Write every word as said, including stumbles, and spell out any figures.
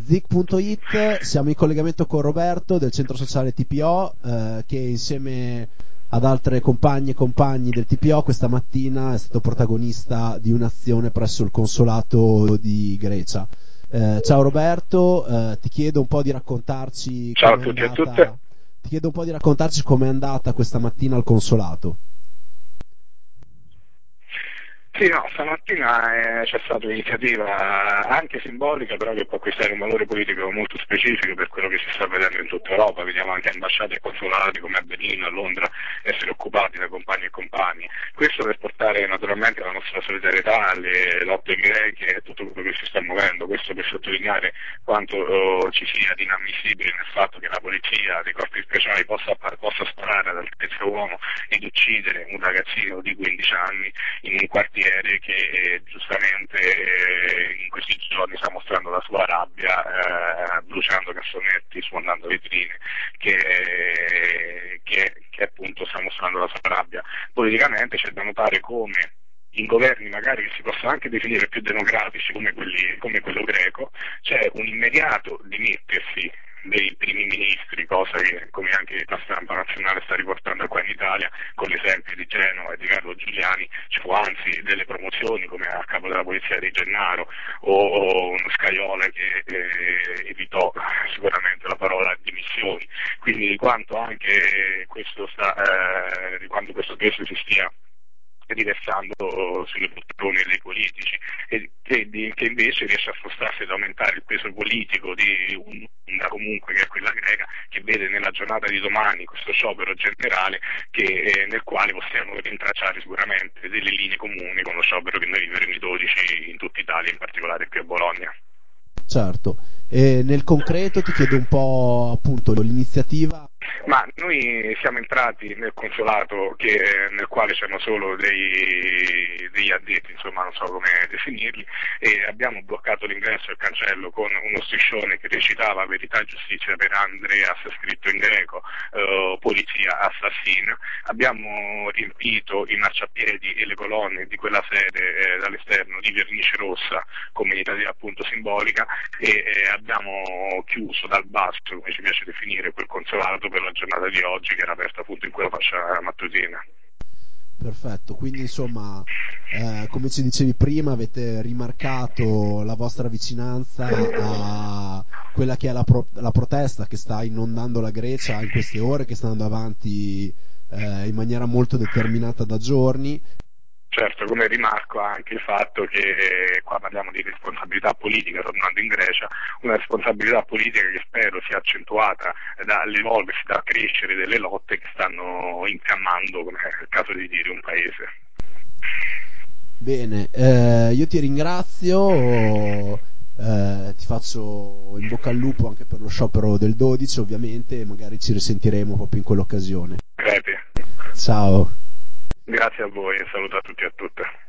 Zik punto it, siamo in collegamento con Roberto del centro sociale T P O, eh, che insieme ad altre compagne e compagni del T P O questa mattina è stato protagonista di un'azione presso il consolato di Grecia. Eh, ciao Roberto, eh, ti chiedo un po' di raccontarci Ciao a com'è tutti e a andata, tutte. ti chiedo un po' di raccontarci com'è andata questa mattina al consolato. Sì, no, stamattina eh, c'è stata un'iniziativa anche simbolica, però che può acquistare un valore politico molto specifico per quello che si sta vedendo in tutta Europa. Vediamo anche ambasciate e consolati come a Berlino, a Londra, essere occupati da compagni e compagni. Questo per portare naturalmente la nostra solidarietà alle lotte greche e a tutto quello che si sta muovendo. Questo per sottolineare quanto oh, ci sia di inammissibile nel fatto che la polizia dei corpi speciali possa, possa sparare ad altezza uomo ed uccidere un ragazzino di quindici anni in un quartiere che eh, giustamente eh, in questi giorni sta mostrando la sua rabbia, eh, bruciando cassonetti, sfondando vetrine, che, eh, che, che appunto sta mostrando la sua rabbia. Politicamente c'è da notare come in governi magari che si possono anche definire più democratici come, quelli, come quello greco, c'è un immediato dimettersi dei primi ministri, cosa che come anche la stampa nazionale sta riportando qua in Italia, con l'esempio di Genova e di Carlo Giuliani, ci fu anzi delle promozioni come a capo della polizia di Gennaro o, o uno Scaiola che eh, evitò sicuramente la parola dimissioni, quindi di quanto anche questo sta, eh, di quanto questo peso si stia riversando sulle poltrone dei politici e che, di, che invece riesce a spostarsi ed aumentare il peso politico di una comunque che è quella greca, che vede nella giornata di domani questo sciopero generale che, eh, nel quale possiamo rintracciare sicuramente delle linee comuni con lo sciopero che noi vivremo i dodici in tutta Italia, in particolare qui a Bologna. Certo, e nel concreto ti chiedo un po' appunto l'iniziativa. Ma noi siamo entrati nel consolato che, nel quale c'erano solo dei, degli addetti, insomma non so come definirli, e abbiamo bloccato l'ingresso al cancello con uno striscione che recitava verità e giustizia per Andreas, scritto in greco, eh, polizia assassina. Abbiamo riempito i marciapiedi e le colonne di quella sede eh, dall'esterno di vernice rossa come iniziativa appunto simbolica e eh, abbiamo chiuso dal basso, come ci piace definire, quel consolato per la giornata di oggi che era aperta appunto in quella fascia mattutina. Perfetto, quindi insomma, eh, come ci dicevi prima, avete rimarcato la vostra vicinanza a quella che è la, pro- la protesta che sta inondando la Grecia in queste ore, che sta andando avanti eh, in maniera molto determinata da giorni. Certo, come rimarco anche il fatto che eh, qua parliamo di responsabilità politica, tornando in Grecia, una responsabilità politica che spero sia accentuata dall'evolversi, dal crescere delle lotte che stanno infiammando, come è il caso di dire, un paese. Bene, eh, io ti ringrazio, eh, ti faccio in bocca al lupo anche per lo sciopero del dodici, ovviamente, e magari ci risentiremo proprio in quell'occasione. Crepi. Ciao. Grazie a voi e saluto a tutti e a tutte.